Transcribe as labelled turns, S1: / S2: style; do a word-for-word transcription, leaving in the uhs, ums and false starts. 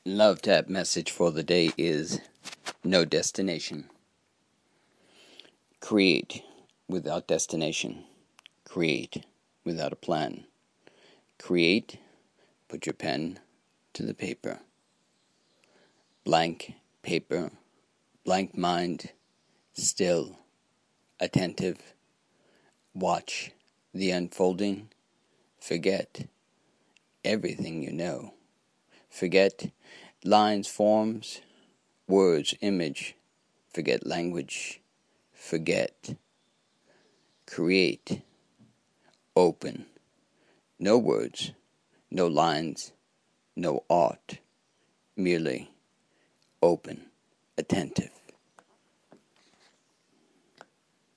S1: Love Tap message for the day is no destination. Create without destination. Create without a plan. Create, put your pen to the paper. Blank paper, blank mind, still, attentive. Watch the unfolding. Forget everything you know. Forget lines, forms, words, image. Forget language. Forget. Create. Open. No words, no lines, no art. Merely open, attentive.